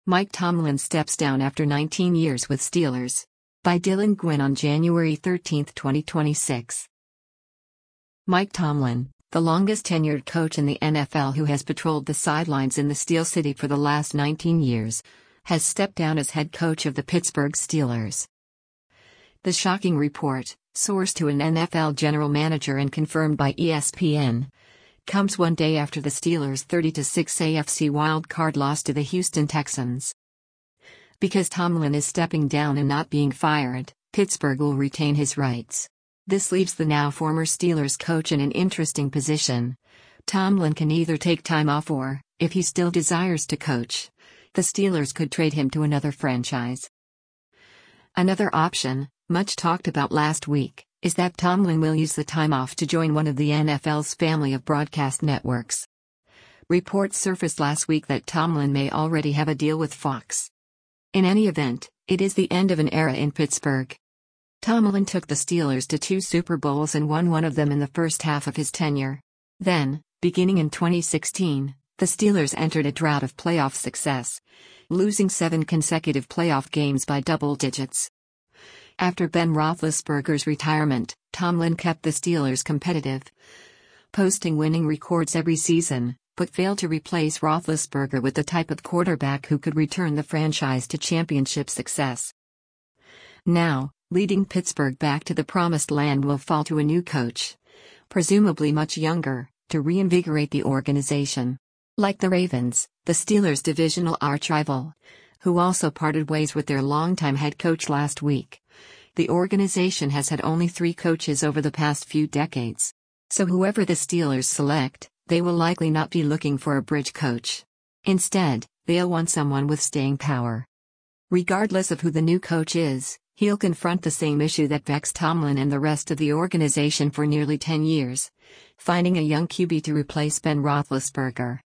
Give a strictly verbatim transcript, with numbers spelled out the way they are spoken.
Mike Tomlin steps down after nineteen years with Steelers. By Dylan Gwynn on January thirteenth, twenty twenty-six. Mike Tomlin, the longest-tenured coach in the N F L who has patrolled the sidelines in the Steel City for the last nineteen years, has stepped down as head coach of the Pittsburgh Steelers. The shocking report, sourced to an N F L general manager and confirmed by E S P N, comes one day after the Steelers' thirty to six A F C wildcard loss to the Houston Texans. Because Tomlin is stepping down and not being fired, Pittsburgh will retain his rights. This leaves the now former Steelers coach in an interesting position. Tomlin can either take time off or, if he still desires to coach, the Steelers could trade him to another franchise. Another option, much talked about last week, is that Tomlin will use the time off to join one of the N F L's family of broadcast networks. Reports surfaced last week that Tomlin may already have a deal with Fox. In any event, it is the end of an era in Pittsburgh. Tomlin took the Steelers to two Super Bowls and won one of them in the first half of his tenure. Then, beginning in twenty sixteen, the Steelers entered a drought of playoff success, losing seven consecutive playoff games by double digits. After Ben Roethlisberger's retirement, Tomlin kept the Steelers competitive, posting winning records every season, but failed to replace Roethlisberger with the type of quarterback who could return the franchise to championship success. Now, leading Pittsburgh back to the promised land will fall to a new coach, presumably much younger, to reinvigorate the organization. Like the Ravens, the Steelers' divisional archrival, who also parted ways with their longtime head coach last week, the organization has had only three coaches over the past few decades. So whoever the Steelers select, they will likely not be looking for a bridge coach. Instead, they'll want someone with staying power. Regardless of who the new coach is, he'll confront the same issue that vexed Tomlin and the rest of the organization for nearly ten years: finding a young Q B to replace Ben Roethlisberger.